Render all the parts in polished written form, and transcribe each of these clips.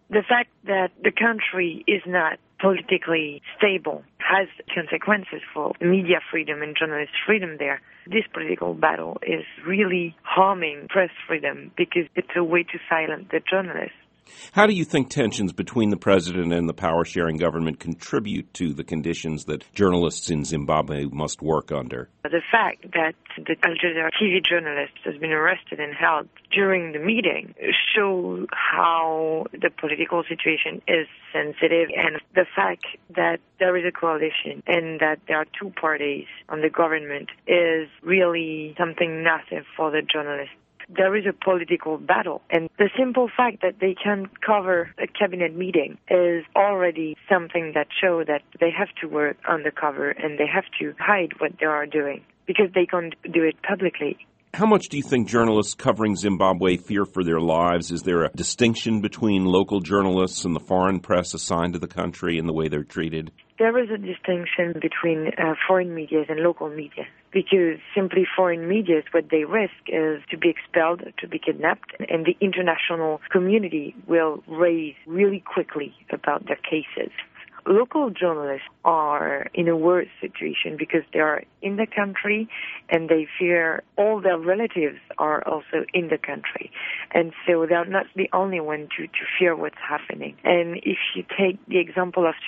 The fact that the country is not politically stable has consequences for media freedom and journalist freedom there. This political battle is really harming press freedom because it's a way to silence the journalists. How do you think tensions between the president and the power-sharing government contribute to the conditions that journalists in Zimbabwe must work under? The fact that the Al Jazeera TV journalist has been arrested and held during the meeting shows how the political situation is sensitive, and the fact that there is a coalition and that there are two parties on the government is really something massive for the journalists. There is a political battle, and the simple fact that they can cover a cabinet meeting is already something that shows that they have to work undercover and they have to hide what they are doing because they can't do it publicly. How much do you think journalists covering Zimbabwe fear for their lives? Is there a distinction between local journalists and the foreign press assigned to the country in the way they're treated? There is a distinction between foreign media and local media, because simply foreign media, what they risk is to be expelled, to be kidnapped, and the international community will raise really quickly about their cases. Local journalists are in a worse situation because they are in the country and they fear all their relatives are also in the country. And so they're not the only one to fear what's happening. And if you take the example of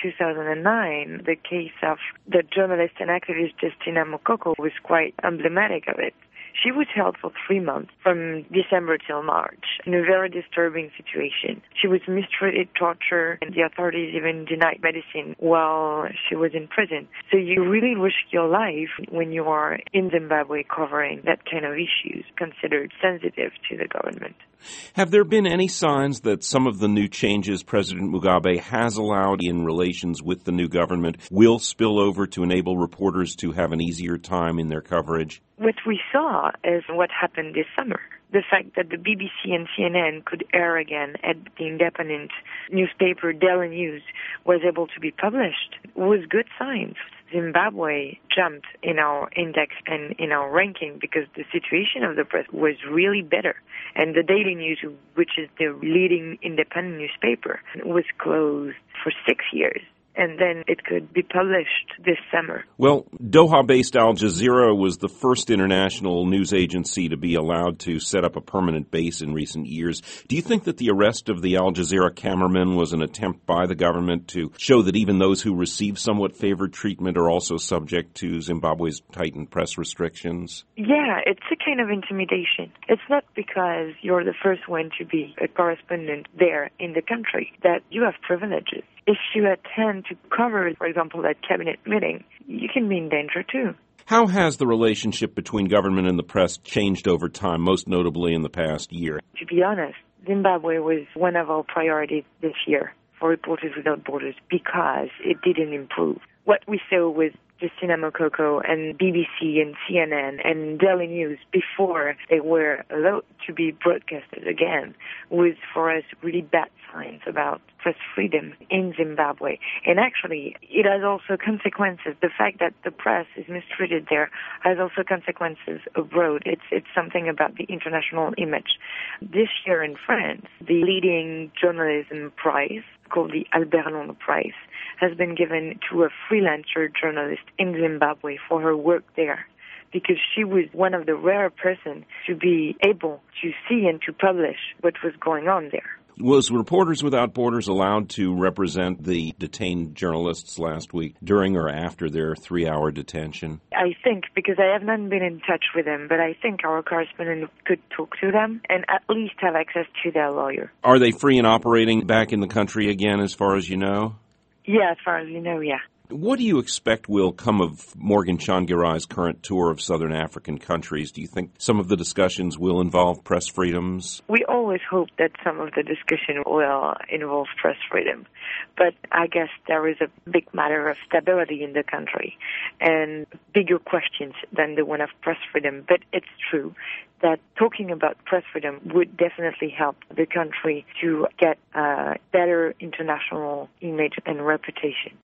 2009, the case of the journalist and activist Justina Mokoko was quite emblematic of it. She was held for 3 months, from December till March, in a very disturbing situation. She was mistreated, tortured, and the authorities even denied medicine while she was in prison. So you really risk your life when you are in Zimbabwe covering that kind of issues considered sensitive to the government. Have there been any signs that some of the new changes President Mugabe has allowed in relations with the new government will spill over to enable reporters to have an easier time in their coverage? What we saw is what happened this summer. The fact that the BBC and CNN could air again at the independent newspaper Daily News was able to be published was good signs. Zimbabwe jumped in our index and in our ranking because the situation of the press was really better. And the Daily News, which is the leading independent newspaper, was closed for 6 years. And then it could be published this summer. Well, Doha-based Al Jazeera was the first international news agency to be allowed to set up a permanent base in recent years. Do you think that the arrest of the Al Jazeera cameraman was an attempt by the government to show that even those who receive somewhat favored treatment are also subject to Zimbabwe's tightened press restrictions? Yeah, it's a kind of intimidation. It's not because you're the first one to be a correspondent there in the country that you have privileges. If you attend to cover, for example, that cabinet meeting, you can be in danger too. How has the relationship between government and the press changed over time, most notably in the past year? To be honest, Zimbabwe was one of our priorities this year for Reporters Without Borders because it didn't improve. What we saw with Justina Mokoko and BBC and CNN and Daily News before they were allowed to be broadcasted again was for us really bad signs about press freedom in Zimbabwe. And actually, it has also consequences. The fact that the press is mistreated there has also consequences abroad. It's something about the international image. This year in France, the leading journalism prize, called the Albert Londres Prize, has been given to a freelancer journalist in Zimbabwe for her work there, because she was one of the rare persons to be able to see and to publish what was going on there. Was Reporters Without Borders allowed to represent the detained journalists last week during or after their 3-hour detention? I think, because I have not been in touch with them, but I think our correspondent could talk to them and at least have access to their lawyer. Are they free and operating back in the country again, as far as you know? Yeah, as far as you know, yeah. What do you expect will come of Morgan Tsvangirai's current tour of southern African countries? Do you think some of the discussions will involve press freedoms? We always hope that some of the discussion will involve press freedom. But I guess there is a big matter of stability in the country and bigger questions than the one of press freedom. But it's true that talking about press freedom would definitely help the country to get a better international image and reputation.